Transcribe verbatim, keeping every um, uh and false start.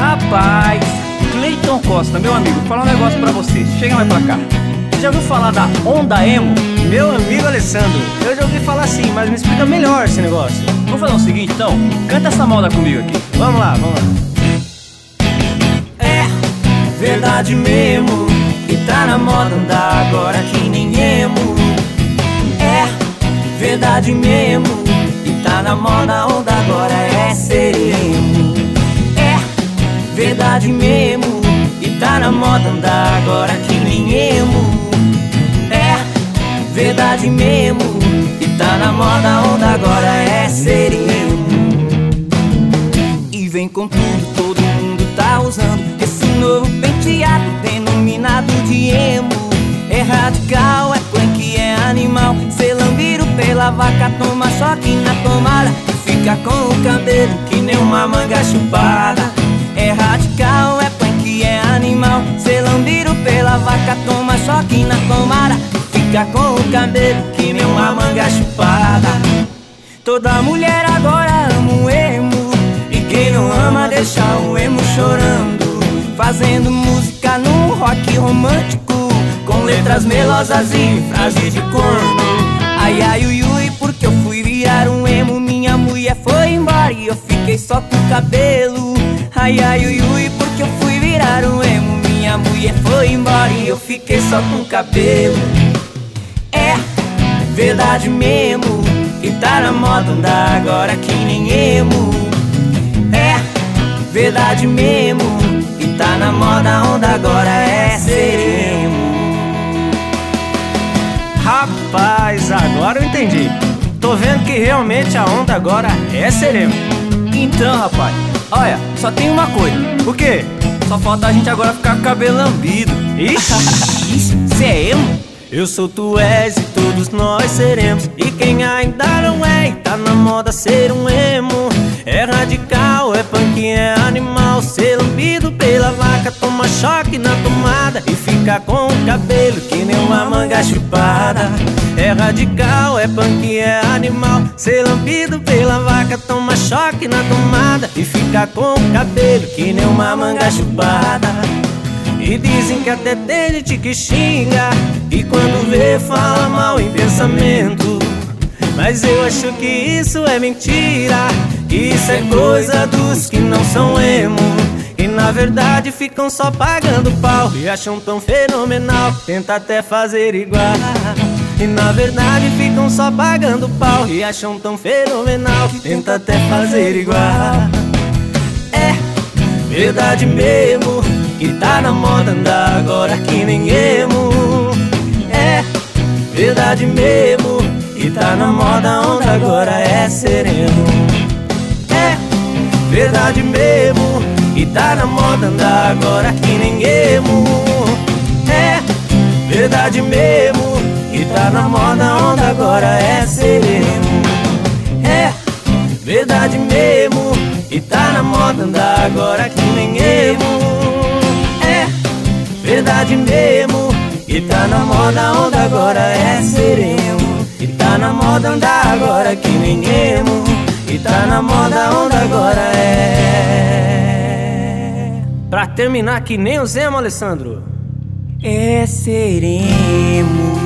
Rapaz, Cleiton Costa, meu amigo, vou falar um negócio pra você. Chega mais pra cá. Você já ouviu falar da onda emo? Meu amigo Alessandro, eu já ouvi falar sim, mas me explica melhor esse negócio. Vamos fazer o seguinte então, canta essa moda comigo aqui. Vamos lá, vamos lá. É verdade mesmo, e tá na moda andar agora que nem emo. É verdade mesmo, e tá na moda a onda agora é ser emo. É verdade mesmo, e tá na moda andar agora que nem emo. É verdade mesmo, e tá na moda a onda agora é ser emo. E vem com tudo, todo mundo tá usando esse novo penteado denominado de emo. É radical, é punk, é animal. Cê lambido pela vaca, toma choque na tomada e fica com o cabelo que nem uma manga chupada. É radical, é punk, é animal. Cê lambido pela vaca, toma choque na tomada e fica com o cabelo que nem uma manga chupada. Toda mulher agora ama o emo, e quem não ama deixa o emo chorando. Fazendo música num rock romântico, com letras melosas e frases de corno. Ai ai ui ui, porque eu fui virar um emo. Minha mulher foi embora e eu fiquei só com o cabelo. Ai ai ui ui, porque eu fui virar um emo. Minha mulher foi embora e eu fiquei só com o cabelo. É verdade mesmo, e tá na moda andar agora que nem emo. É verdade mesmo, e tá na moda a onda agora é ser emo. Rapaz, agora eu entendi. Tô vendo que realmente a onda agora é ser emo. Então, rapaz, olha, só tem uma coisa. O quê? Só falta a gente agora ficar com o cabelo lambido. Ixi, cê é emo? eu sou, tu és e todos nós seremos. E quem ainda não é e tá na moda ser um emo. É radical, é punk, é animal. Ser lambido pela vaca, toma choque na tomada e fica com o cabelo que nem uma manga chupada. É radical, é punk, é animal. Ser lambido pela vaca, toma choque na tomada e fica com o cabelo que nem uma manga chupada. E dizem que até tem gente que xinga, e quando vê fala mal em pensamento. Mas eu acho que isso é mentira, que isso é coisa dos que não são emo, e na verdade ficam só pagando pau e acham tão fenomenal, tenta até fazer igual. E na verdade ficam só pagando pau e acham tão fenomenal, tenta até fazer igual. É verdade mesmo, e tá na moda andar agora que nem emo. É verdade mesmo, e tá na moda a onda agora é ser emo. É verdade mesmo, e tá na moda andar agora que nem emo. É verdade mesmo, e tá na moda a onda agora é ser emo. É verdade mesmo, e tá na moda andar agora que nem emo. Verdade mesmo, e tá na moda a onda agora é ser emo. E tá na moda andar agora que nem emo. E tá na moda a onda agora é. Pra terminar que nem o Zemo, Alessandro. É ser emo.